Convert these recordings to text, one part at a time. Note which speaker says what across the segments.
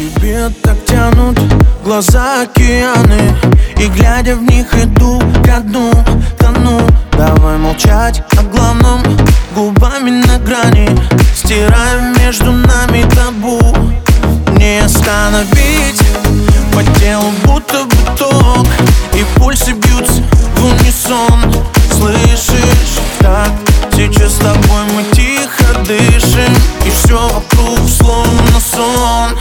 Speaker 1: тебе так тянут глаза океаны, и глядя в них иду ко дну, тону. Давай молчать о главном, губами на грани, стираем между нами табу. Не остановить по телу будто бы ток, и пульсы бьются в унисон. Слышишь, так, сейчас с тобой мы тихо дышим, и все вокруг словно сон.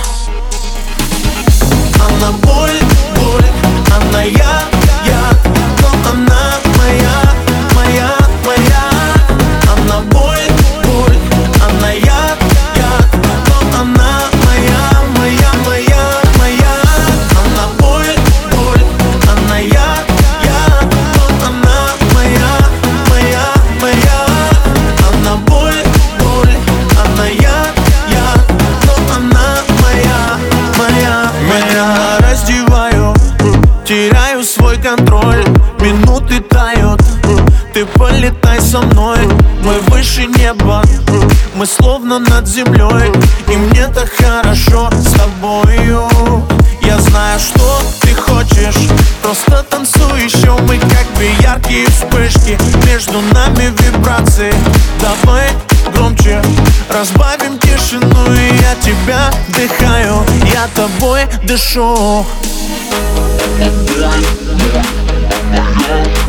Speaker 1: Она боль, боль, она яд, но она моя, моя, моя. Она боль, боль, она яд, но она моя, моя, моя, моя. Она боль, боль, она яд, но она моя, моя, моя. Она боль, боль, она яд, но она моя, моя, моя. Раздеваю, теряю свой контроль, минуты тают, ты полетай со мной. Мы выше неба, мы словно над землей, и мне так хорошо с тобою. Я знаю, что ты хочешь, просто танцуй еще. Мы как бы яркие вспышки, между нами вибрации. Давай громче, разбавим тишину, и я тебя вдыхаю, я тобой дышу.
Speaker 2: Моя